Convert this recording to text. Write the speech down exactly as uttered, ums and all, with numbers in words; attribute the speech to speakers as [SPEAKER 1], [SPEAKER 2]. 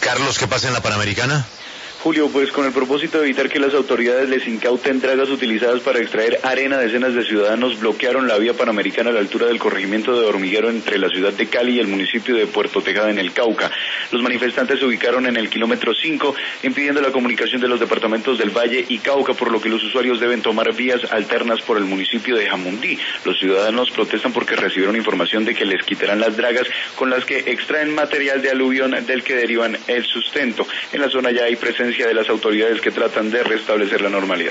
[SPEAKER 1] Carlos, ¿qué pasa en la Panamericana?
[SPEAKER 2] Julio, pues con el propósito de evitar que las autoridades les incauten dragas utilizadas para extraer arena, decenas de ciudadanos bloquearon la vía panamericana a la altura del corregimiento de Hormiguero entre la ciudad de Cali y el municipio de Puerto Tejada en el Cauca. Los manifestantes se ubicaron en el kilómetro cinco, impidiendo la comunicación de los departamentos del Valle y Cauca, por lo que los usuarios deben tomar vías alternas por el municipio de Jamundí. Los ciudadanos protestan porque recibieron información de que les quitarán las dragas con las que extraen material de aluvión del que derivan el sustento. En la zona ya hay presencia de las autoridades que tratan de restablecer la normalidad.